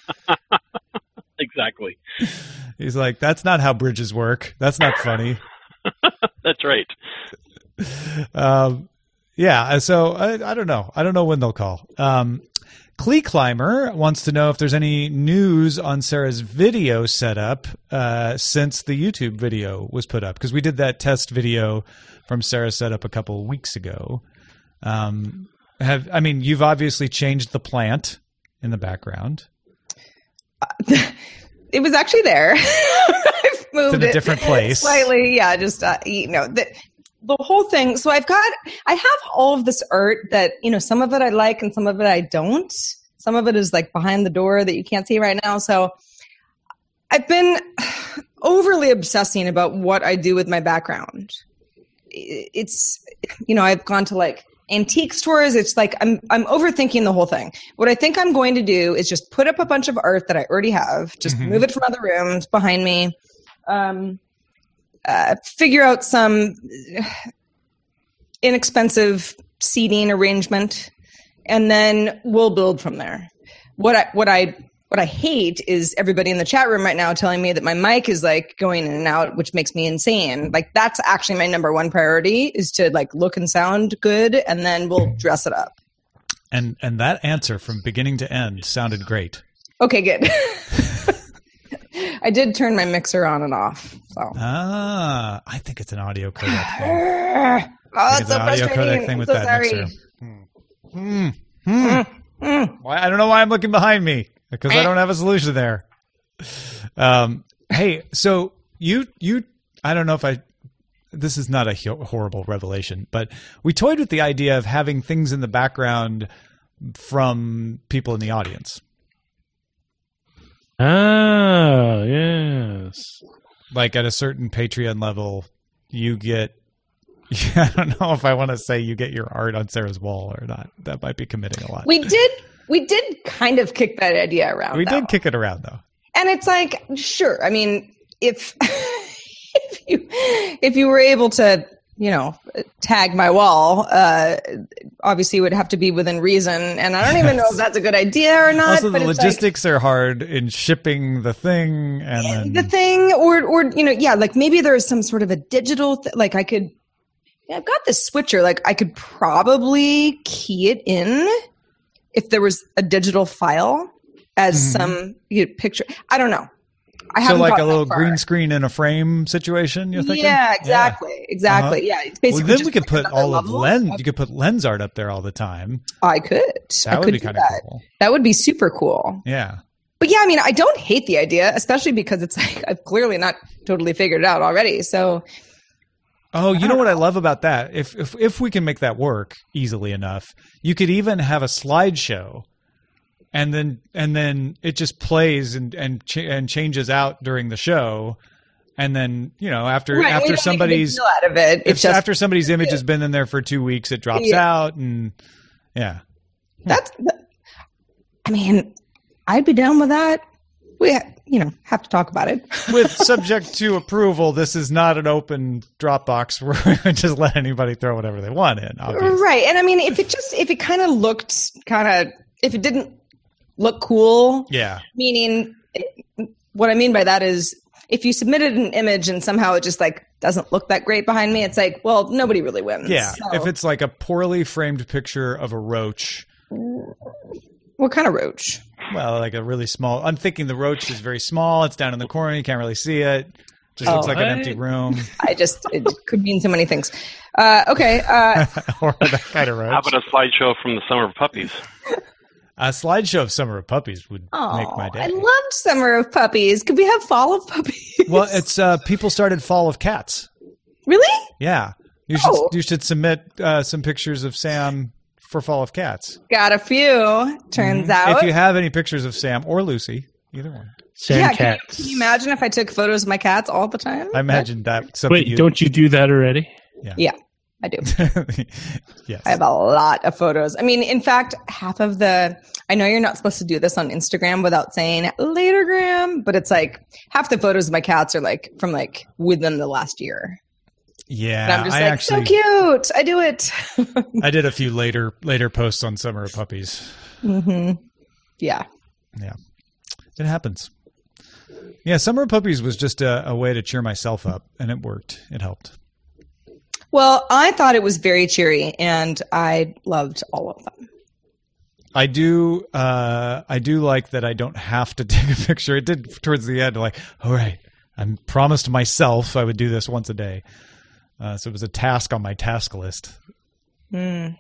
Exactly. He's like, "That's not how bridges work. That's not funny." That's right. um, yeah. So I, I don't know. I don't know when they'll call. Um, Clee Climber wants to know if there's any news on Sarah's video setup uh, since the YouTube video was put up, because we did that test video from Sarah's setup a couple of weeks ago. Um, have I mean, you've obviously changed the plant in the background. it was actually there. I've moved To a it different place. slightly. Yeah, just uh, you know the the whole thing. So I've got I have all of this art that you know some of it I like and some of it I don't. Some of it is like behind the door that you can't see right now. So I've been overly obsessing about what I do with my background. It's you know I've gone to like antique stores. It's like I'm I'm overthinking the whole thing. What I think I'm going to do is just put up a bunch of art that I already have, just Mhm. move it from other rooms behind me, um, uh, figure out some inexpensive seating arrangement, and then we'll build from there. What I what I what I hate is everybody in the chat room right now telling me that my mic is like going in and out, which makes me insane. Like that's actually my number one priority is to like look and sound good, and then we'll dress it up. And and that answer from beginning to end sounded great. Okay, good. I did turn my mixer on and off. So. Ah, I think it's an audio codec thing. Oh, It's that's so an audio frustrating. codec thing I'm with so that sorry. mixer. Hmm. Hmm. Mm. Why, I don't know why I'm looking behind me because I don't have a solution there. Um, hey, so you you I don't know if I this is not a ho- horrible revelation, but we toyed with the idea of having things in the background from people in the audience. Ah, yes. Like at a certain Patreon level, you get I don't know if I want to say you get your art on Sarah's wall or not. That might be committing a lot. We did we did kind of kick that idea around. We though. did kick it around though. And it's like, sure. I mean, if if you if you were able to, you know, tag my wall, uh, obviously it would have to be within reason. And I don't even know if that's a good idea or not. Also, but the it's logistics like, are hard in shipping the thing and then... the thing, or or you know, yeah, like maybe there's some sort of a digital, th- like I could. Yeah, I've got this switcher. Like I could probably key it in if there was a digital file as mm-hmm. some you know, picture. I don't know. I so like a little green screen in a frame situation, you're thinking? Yeah, exactly. Yeah. Exactly. Uh-huh. Yeah. It's basically well, then we could like put all of lens. Of- you could put lens art up there all the time. I could. That I would could be kind of cool. That would be super cool. Yeah. But yeah, I mean, I don't hate the idea, especially because it's like I've clearly not totally figured it out already. So. Oh, you know what I love about that? If if if we can make that work easily enough, you could even have a slideshow. And then, and then it just plays and and ch- and changes out during the show, and then you know after right, after somebody's out of it, if, just, after somebody's image has been in there for two weeks, it drops yeah. out, and yeah, that's. I mean, I'd be down with that. We, you know, have to talk about it. With subject to approval, this is not an open Dropbox where we just let anybody throw whatever they want in. Obviously. Right, and I mean, if it just if it kind of looked kind of if it didn't. Look cool. Yeah. Meaning, what I mean by that is, if you submitted an image and somehow it just like doesn't look that great behind me, it's like, well, nobody really wins. Yeah. So. If it's like a poorly framed picture of a roach. What kind of roach? Well, like a really small. I'm thinking the roach is very small. It's down in the corner. You can't really see it. Just oh, looks like I, an empty room. I just it could mean so many things. Uh, okay. Uh, or that kind of roach. How about a slideshow from the Summer of Puppies? A slideshow of Summer of Puppies would oh, make my day. I loved Summer of Puppies. Could we have Fall of Puppies? Well, it's uh, people started Fall of Cats. Really? Yeah. You should oh. you should submit uh, some pictures of Sam for Fall of Cats. Got a few. Turns mm-hmm. out. If you have any pictures of Sam or Lucy, either one. Sam yeah, cats. Can you, can you imagine if I took photos of my cats all the time? I imagine that. Something Wait, you, don't you do that already? Yeah. Yeah. I do. Yes. I have a lot of photos. I mean, in fact, half of the, I know you're not supposed to do this on Instagram without saying latergram, but it's like half the photos of my cats are like from like within the last year. Yeah. And I'm just I like, actually, so cute. I do it. I did a few later, later posts on Summer of Puppies. Mm-hmm. Yeah. Yeah. It happens. Yeah. Summer of Puppies was just a, a way to cheer myself up, and it worked. It helped. Well, I thought it was very cheery, and I loved all of them. I do. Uh, I do like that I don't have to take a picture. It did towards the end. Like, all right, I promised myself I would do this once a day. Uh, so it was a task on my task list. Mm.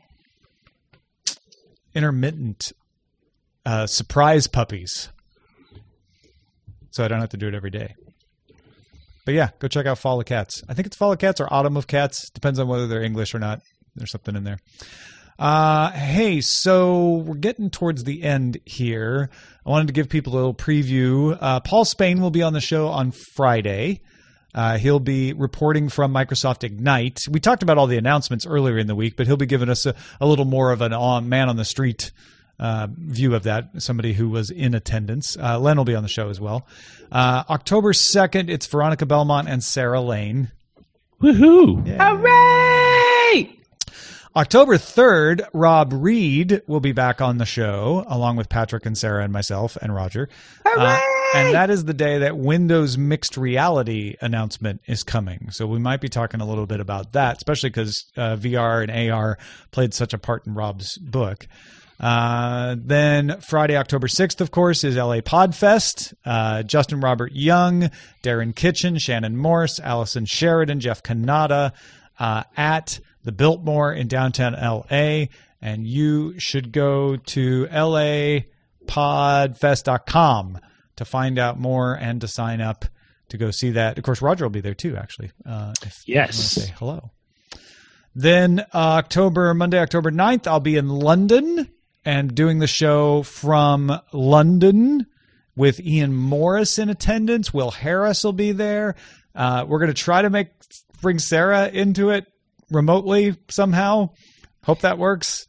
Intermittent uh, surprise puppies. So I don't have to do it every day. But yeah, go check out Fall of Cats. I think it's Fall of Cats or Autumn of Cats. Depends on whether they're English or not. There's something in there. Uh, hey, so we're getting towards the end here. I wanted to give people a little preview. Uh, Paul Spain will be on the show on Friday. Uh, he'll be reporting from Microsoft Ignite. We talked about all the announcements earlier in the week, but he'll be giving us a, a little more of an on, man on the street Uh, view of that, somebody who was in attendance. Uh, Len will be on the show as well. Uh, October second, it's Veronica Belmont and Sarah Lane. Woohoo! Yeah. Hooray! October third, Rob Reed will be back on the show, along with Patrick and Sarah and myself and Roger. Hooray! Uh, and that is the day that Windows Mixed Reality announcement is coming. So we might be talking a little bit about that, especially because uh, V R and A R played such a part in Rob's book. Uh, then Friday, October sixth, of course, is L A Podfest. Uh, Justin Robert Young, Darren Kitchen, Shannon Morse, Allison Sheridan, Jeff Kanata, uh, at the Biltmore in downtown L A. And you should go to L A podfest dot com to find out more and to sign up to go see that. Of course, Roger will be there too, actually. Uh, if yes. you want to say hello. Then uh, October, Monday, October ninth, I'll be in London and doing the show from London with Ian Morris in attendance. Will Harris will be there. Uh, we're going to try to make bring Sarah into it remotely somehow. Hope that works.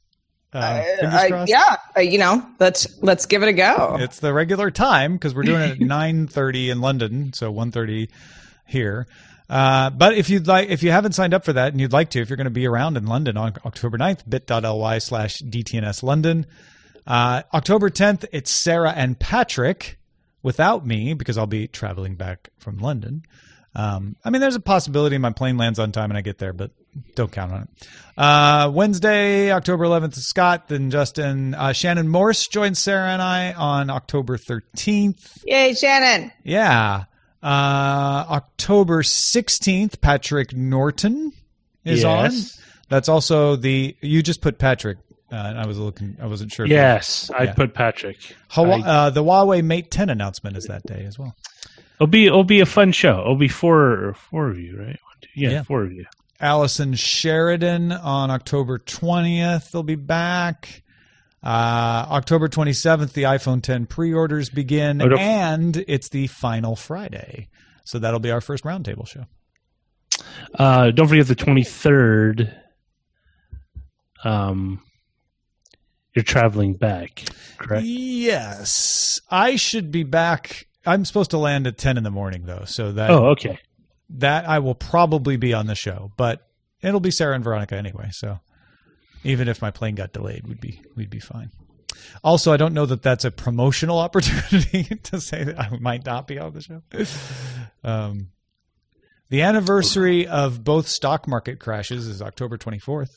Uh, fingers Uh, crossed. yeah, uh, you know, let's let's give it a go. It's the regular time because we're doing it at nine thirty in London, so one thirty here. Uh, but if you'd like, if you haven't signed up for that and you'd like to, if you're going to be around in London on October ninth, bit.ly slash DTNS London. Uh, October tenth, it's Sarah and Patrick without me because I'll be traveling back from London. Um, I mean, there's a possibility my plane lands on time and I get there, but don't count on it. Uh, Wednesday, October eleventh is Scott, then Justin. Uh, Shannon Morse joins Sarah and I on October thirteenth. Yay, Shannon! Yeah. Uh, October sixteenth, Patrick Norton is Yes. on. That's also the, you just put Patrick. Uh, and I was looking, I wasn't sure. if Yes, I Yeah. put Patrick. Hawa- I- uh, the Huawei Mate ten announcement is that day as well. It'll be it'll be a fun show. It'll be four four of you, right? One, two, yeah, Yeah. four of you. Allison Sheridan on October twentieth. They'll be back. Uh, October twenty-seventh, the iPhone ten pre-orders begin, Oh, don't- and it's the final Friday. So that'll be our first roundtable show. Uh, don't forget the twenty third. Um, you're traveling back, correct? Yes. I should be back. I'm supposed to land at ten in the morning, though. So that, Oh, okay. that I will probably be on the show, but it'll be Sarah and Veronica anyway. So even if my plane got delayed, we'd be, we'd be fine. Also, I don't know that that's a promotional opportunity to say that I might not be on the show. Um, the anniversary of both stock market crashes is October twenty-fourth.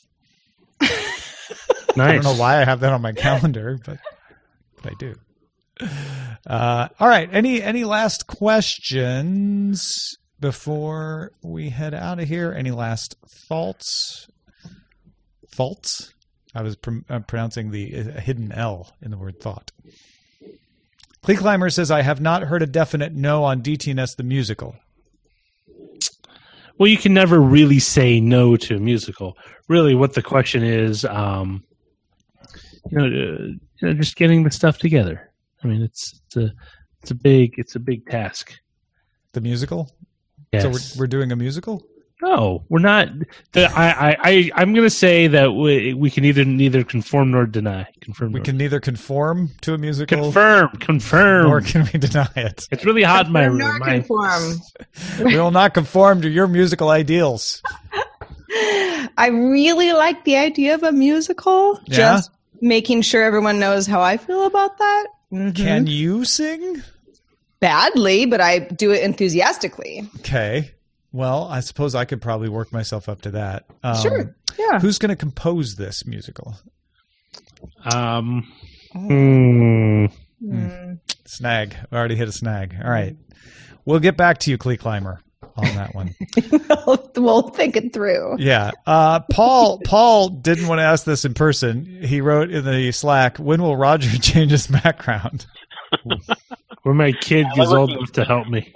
Nice. I don't know why I have that on my calendar, but, but I do. Uh, all right. Any any last questions before we head out of here? Any last thoughts? Thoughts? I was pr- uh, pronouncing the uh, hidden L in the word thought. Clee Climber says, I have not heard a definite no on D T N S the musical. Well, you can never really say no to a musical. Really, what the question is, um, you know, uh, you know, just getting the stuff together. I mean, it's it's a it's a big it's a big task. The musical? Yes. So we're, we're doing a musical? No, we're not. The, I, I, I, I'm going to say that we, we can either neither confirm nor deny. Confirm. We nor can neither conform to a musical confirm. Confirm. nor can we deny it. It's really hot in my room. Nor My- conform. We will not conform to your musical ideals. I really like the idea of a musical. Yeah? Just making sure everyone knows how I feel about that. Mhm. Can you sing? Badly, but I do it enthusiastically. Okay. Well, I suppose I could probably work myself up to that. Um, Sure. Yeah. Who's going to compose this musical? Um. hmm. Mm. Snag. I already hit a snag. All right. We'll get back to you, Clee Climber, on that one. we'll, we'll think it through. Yeah. Uh, Paul Paul didn't want to ask this in person. He wrote in the Slack, when will Roger change his background? Where my kid I is like old you. enough to help me.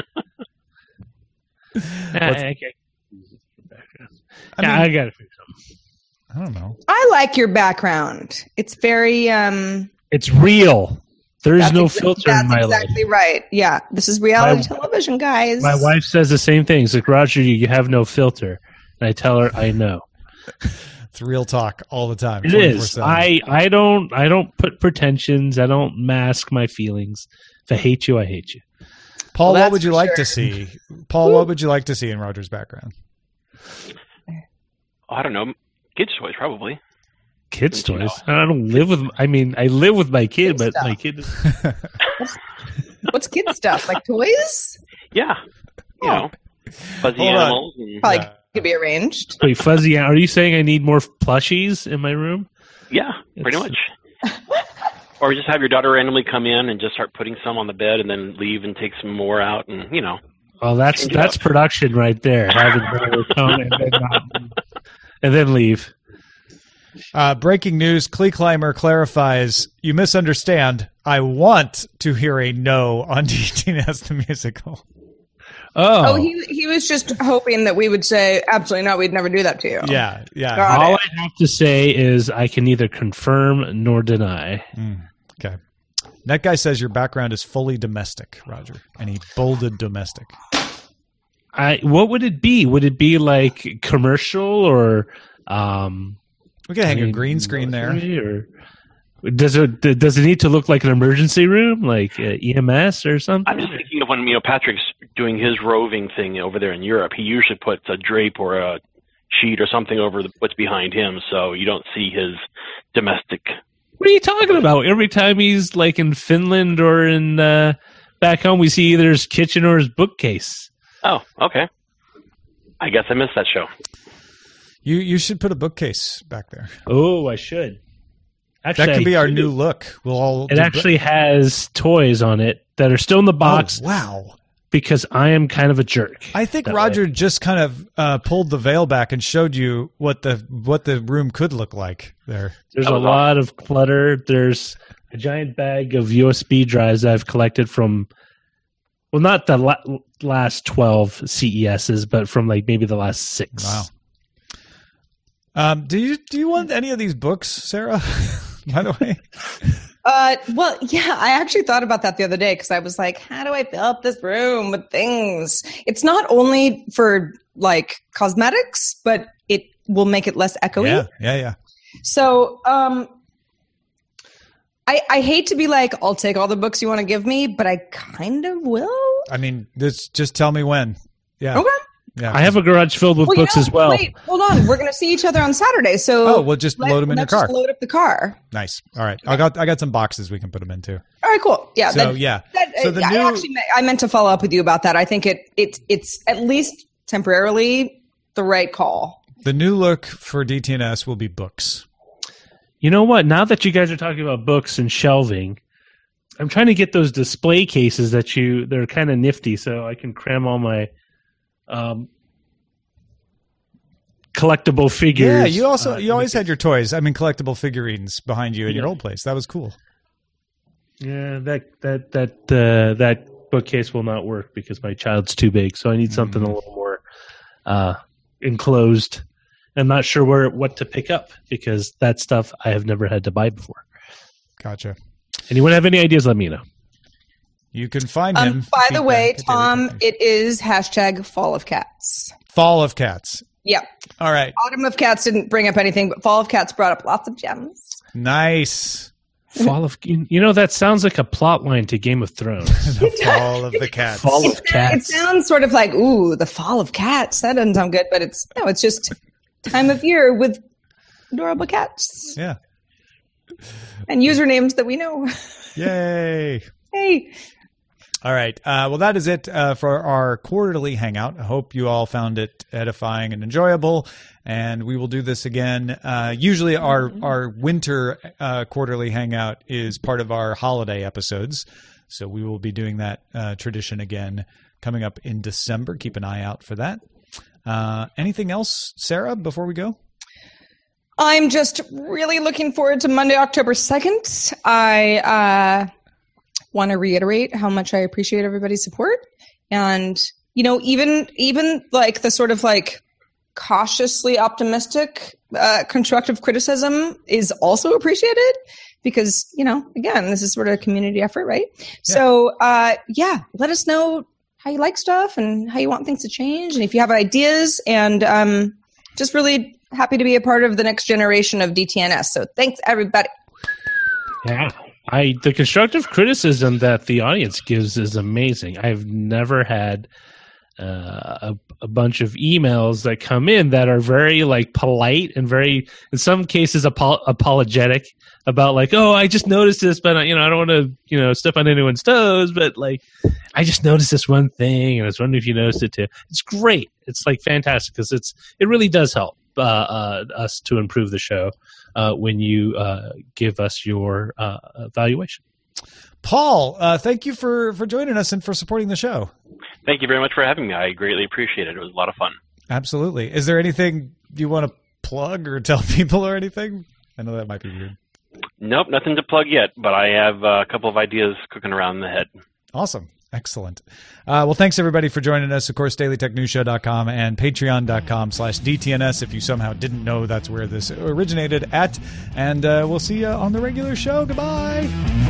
I, What's- I, I yeah, mean, I got to fix something. I don't know. I like your background. It's very um It's real. There's that's no exa- filter that's in my exactly right. Yeah. This is reality My- television, guys. life. My wife says the same thing. It's like, Roger, you, you have no filter. And I tell her, I know. It's real talk all the time. It is. twenty-four seven. I, I don't I don't put pretensions. I don't mask my feelings. If I hate you, I hate you. Paul, Well, what that's would you for like sure. to see? Paul, what would you like to see in Roger's background? I don't know. Kids' toys, probably. Kids' You know. toys. I don't live with. I mean, I live with my kid, Kid but my stuff. kid. Is, What's kid stuff? Like toys? Yeah. You know, fuzzy Hold on. animals. And, Probably Yeah. could be arranged. wait, fuzzy. Are you saying I need more plushies in my room? yeah, pretty It's- much. Or just have your daughter randomly come in and just start putting some on the bed and then leave and take some more out and, you know. Oh, that's Change it that's up. production right there. Having her come and then not, and then leave. Uh, breaking news, Clee Climber clarifies, you misunderstand. I want to hear a no on D T N S the musical. Oh, Oh, he he was just hoping that we would say absolutely not. We'd never do that to you. Yeah, yeah. Got all it. I have to say is I can neither confirm nor deny. Mm, okay. That guy says your background is fully domestic, Roger, and he bolded domestic. I what would it be? Would it be like commercial or um We can hang I a mean, green screen there. Or does it does it need to look like an emergency room, like uh, E M S or something? I'm just thinking of when you know Patrick's doing his roving thing over there in Europe. He usually puts a drape or a sheet or something over the, what's behind him, so you don't see his domestic. What are you talking about? Every time he's like in Finland or in uh, back home, we see either his kitchen or his bookcase. Oh, okay. I guess I missed that show. You you should put a bookcase back there. Oh, I should. Actually, That could be I our do. new look. We'll all. It do actually has toys on it that are still in the box Oh, wow. because I am kind of a jerk. I think that Roger way. just kind of uh, pulled the veil back and showed you what the what the room could look like there. There's That a was lot of clutter. There's a giant bag of U S B drives I've collected from, well, not the la- last twelve C E Ss, but from like maybe the last six. Wow. Um, do you do you want any of these books, Sarah? By the way, Uh, well, yeah, I actually thought about that the other day because I was like, how do I fill up this room with things? It's not only for like cosmetics, but it will make it less echoey. yeah, yeah, yeah. So, um, I, I hate to be like, I'll take all the books you want to give me, but I kind of will. I mean, this just tell me when. Yeah, Okay. yeah. I have a garage filled with Well, you books know, as well. Wait, hold on. We're going to see each other on Saturday. So, Oh, we'll just let- load them in your let's car. just load up the car. Nice. All right, I got I got some boxes we can put them into. All right, cool. Yeah. So that- yeah. That, So the I new- actually me- I meant to follow up with you about that. I think it it it's at least temporarily the right call. The new look for D T N S will be books. You know what? Now that you guys are talking about books and shelving, I'm trying to get those display cases that you, they're kind of nifty, so I can cram all my um, collectible figures. Yeah, you also uh, you always in had your toys. I mean, collectible figurines behind you in your Yeah. old place. That was cool. the- Yeah, that that that uh, that bookcase will not work because my child's too big. So I need something Mm. a little more uh, enclosed. I'm not sure where what to pick up because that stuff I have never had to buy before. Gotcha. Anyone have any ideas? Let me know. You can find him. Um, by the way, feedback at Tom, Daily Tech it is hashtag Fall of Cats. News. Fall of Cats. Yeah, All right. Autumn of Cats didn't bring up anything, but Fall of Cats brought up lots of gems. Nice. Fall of you know that sounds like a plot line to Game of Thrones. The Fall of the Cats. Fall of It Cats. sounds sort of like, ooh, the Fall of Cats. That doesn't sound good, but it's no, it's just time of year with adorable cats Yeah. and usernames that we know. Yay. Hey. All right. Uh, well, that is it uh, for our quarterly hangout. I hope you all found it edifying and enjoyable. And we will do this again. Uh, usually, our our winter uh, quarterly hangout is part of our holiday episodes. So we will be doing that uh, tradition again coming up in December. Keep an eye out for that. Uh, anything else, Sarah, before we go? I'm just really looking forward to Monday, October second. I uh, want to reiterate how much I appreciate everybody's support. And, you know, even even like the sort of like cautiously optimistic uh, constructive criticism is also appreciated because, you know, again, this is sort of a community effort, right? Yeah. So, uh, yeah, let us know how you like stuff and how you want things to change. And if you have ideas and um, just really happy to be a part of the next generation of D T N S. So thanks, everybody. Yeah. I the constructive criticism that the audience gives is amazing. I've never had uh, a, a bunch of emails that come in that are very like polite and very, in some cases, apo- apologetic about like, oh, I just noticed this, but you know, I don't want to, you know, step on anyone's toes, but like, I just noticed this one thing, and I was wondering if you noticed it too. It's great. It's like fantastic because it's it really does help uh, uh, us to improve the show uh, when you uh, give us your uh, evaluation. Paul, uh, thank you for, for joining us and for supporting the show. Thank you very much for having me. I greatly appreciate it. It was a lot of fun. Absolutely. Is there anything you want to plug or tell people or anything? I know that might be weird. Nope, nothing to plug yet, but I have a couple of ideas cooking around in the head. Awesome. Excellent. Uh, well, thanks everybody for joining us. Of course, daily tech news show dot com and patreon.com slash DTNS if you somehow didn't know that's where this originated at. And uh, we'll see you on the regular show. Goodbye.